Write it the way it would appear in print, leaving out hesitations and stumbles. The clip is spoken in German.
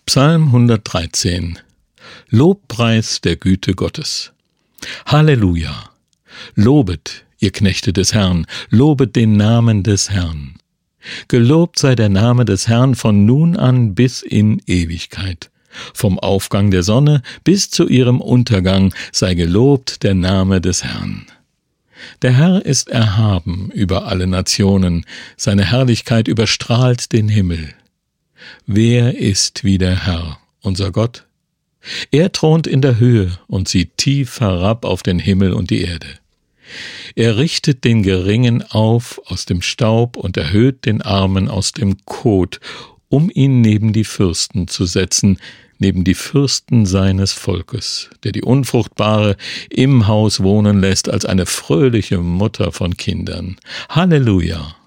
Psalm 113. Lobpreis der Güte Gottes. Halleluja! Lobet, ihr Knechte des Herrn, lobet den Namen des Herrn. Gelobt sei der Name des Herrn von nun an bis in Ewigkeit. Vom Aufgang der Sonne bis zu ihrem Untergang sei gelobt der Name des Herrn. Der Herr ist erhaben über alle Nationen, seine Herrlichkeit überstrahlt den Himmel. Wer ist wie der Herr, unser Gott? Er thront in der Höhe und sieht tief herab auf den Himmel und die Erde. Er richtet den Geringen auf aus dem Staub und erhöht den Armen aus dem Kot, um ihn neben die Fürsten zu setzen, neben die Fürsten seines Volkes, der die Unfruchtbare im Haus wohnen lässt als eine fröhliche Mutter von Kindern. Halleluja!